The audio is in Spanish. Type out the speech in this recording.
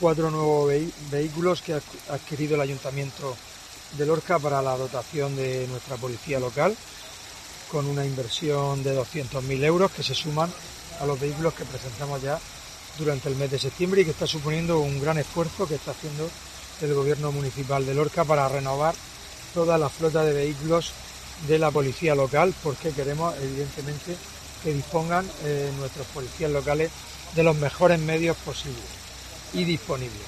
4 nuevos vehículos que ha adquirido el Ayuntamiento de Lorca para la dotación de nuestra policía local, con una inversión de 200.000 euros que se suman a los vehículos que presentamos ya durante el mes de septiembre y que está suponiendo un gran esfuerzo que está haciendo el Gobierno Municipal de Lorca para renovar toda la flota de vehículos de la policía local, porque queremos evidentemente que dispongan nuestros policías locales de los mejores medios posibles y disponibles.